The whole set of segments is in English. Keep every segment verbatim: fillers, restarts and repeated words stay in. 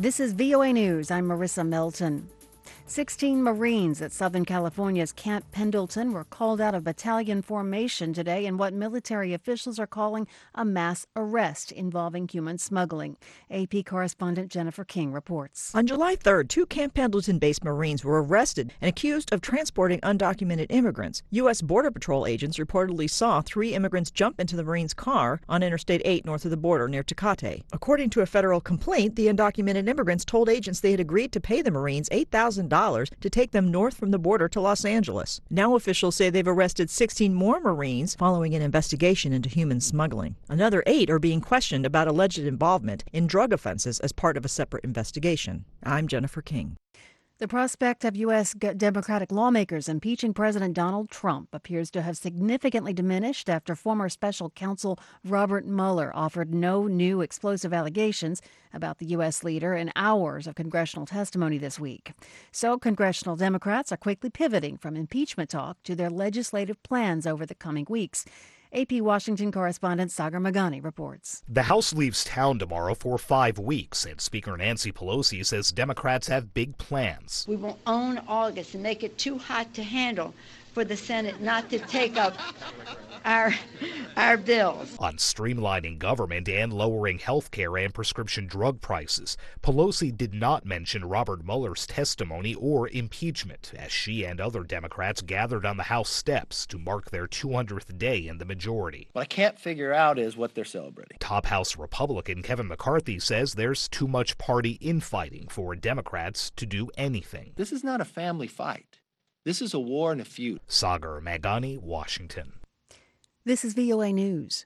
This is V O A News. I'm Marissa Melton. sixteen Marines at Southern California's Camp Pendleton were called out of battalion formation today in what military officials are calling a mass arrest involving human smuggling. A P correspondent Jennifer King reports. On July third, two Camp Pendleton-based Marines were arrested and accused of transporting undocumented immigrants. U S Border Patrol agents reportedly saw three immigrants jump into the Marines' car on Interstate eight north of the border near Tecate. According to a federal complaint, the undocumented immigrants told agents they had agreed to pay the Marines eight thousand dollars to take them north from the border to Los Angeles. Now officials say they've arrested sixteen more Marines following an investigation into human smuggling. Another eight are being questioned about alleged involvement in drug offenses as part of a separate investigation. I'm Jennifer King. The prospect of U S Democratic lawmakers impeaching President Donald Trump appears to have significantly diminished after former special counsel Robert Mueller offered no new explosive allegations about the U S leader in hours of congressional testimony this week. So congressional Democrats are quickly pivoting from impeachment talk to their legislative plans over the coming weeks. A P Washington correspondent Sagar Meghani reports. The House leaves town tomorrow for five weeks, and Speaker Nancy Pelosi says Democrats have big plans. We will own August and make it too hot to handle for the Senate not to take up our our bills. On streamlining government and lowering health care and prescription drug prices, Pelosi did not mention Robert Mueller's testimony or impeachment as she and other Democrats gathered on the House steps to mark their two hundredth day in the majority. What I can't figure out is what they're celebrating. Top House Republican Kevin McCarthy says there's too much party infighting for Democrats to do anything. This is not a family fight. This is a war and a feud. Sagar Meghani, Washington. This is V O A News.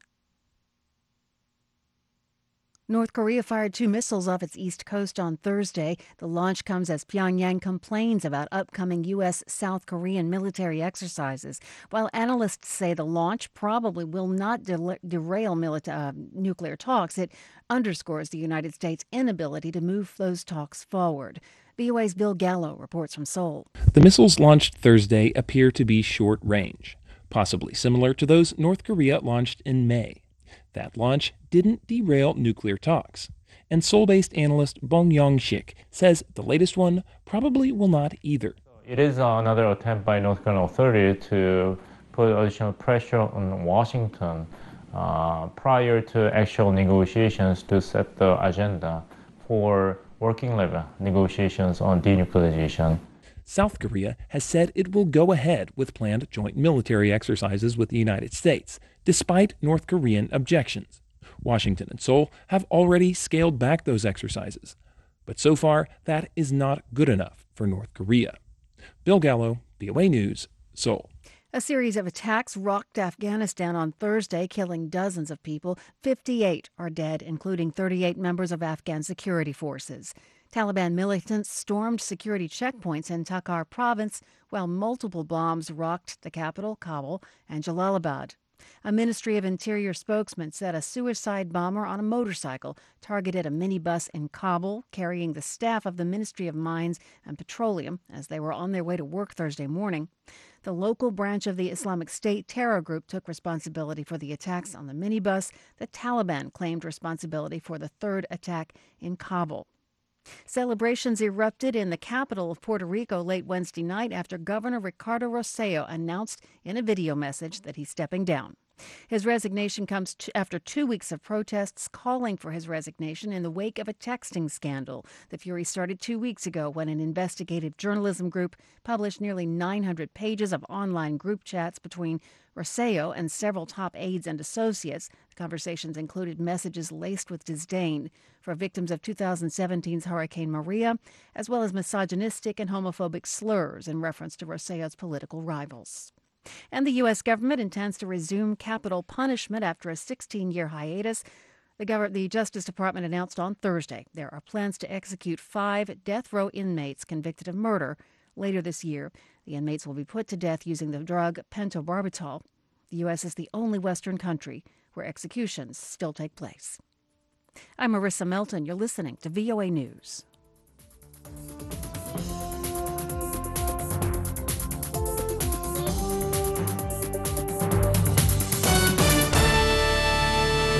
North Korea fired two missiles off its east coast on Thursday. The launch comes as Pyongyang complains about upcoming U S South Korean military exercises. While analysts say the launch probably will not de- derail milita- uh, nuclear talks, it underscores the United States' inability to move those talks forward. V O A's Bill Gallo reports from Seoul. The missiles launched Thursday appear to be short range, possibly similar to those North Korea launched in May. That launch didn't derail nuclear talks, and Seoul-based analyst Bong Yong-sik says the latest one probably will not either. It is another attempt by North Korean authorities to put additional pressure on Washington uh, prior to actual negotiations to set the agenda for working-level negotiations on denuclearization. South Korea has said it will go ahead with planned joint military exercises with the United States, despite North Korean objections. Washington and Seoul have already scaled back those exercises. But so far, that is not good enough for North Korea. Bill Gallo, V O A News, Seoul. A series of attacks rocked Afghanistan on Thursday, killing dozens of people. fifty-eight are dead, including thirty-eight members of Afghan security forces. Taliban militants stormed security checkpoints in Takhar province, while multiple bombs rocked the capital, Kabul, and Jalalabad. A Ministry of Interior spokesman said a suicide bomber on a motorcycle targeted a minibus in Kabul, carrying the staff of the Ministry of Mines and Petroleum as they were on their way to work Thursday morning. The local branch of the Islamic State terror group took responsibility for the attacks on the minibus. The Taliban claimed responsibility for the third attack in Kabul. Celebrations erupted in the capital of Puerto Rico late Wednesday night after Governor Ricardo Rosselló announced in a video message that he's stepping down. His resignation comes t- after two weeks of protests calling for his resignation in the wake of a texting scandal. The fury started two weeks ago when an investigative journalism group published nearly nine hundred pages of online group chats between Rosselló and several top aides and associates. The conversations included messages laced with disdain for victims of two thousand seventeen's Hurricane Maria, as well as misogynistic and homophobic slurs in reference to Rosselló's political rivals. And the U S government intends to resume capital punishment after a sixteen-year hiatus. The, gov- the Justice Department announced on Thursday there are plans to execute five death row inmates convicted of murder later this year. The inmates will be put to death using the drug pentobarbital. The U S is the only Western country where executions still take place. I'm Marissa Melton. You're listening to V O A News.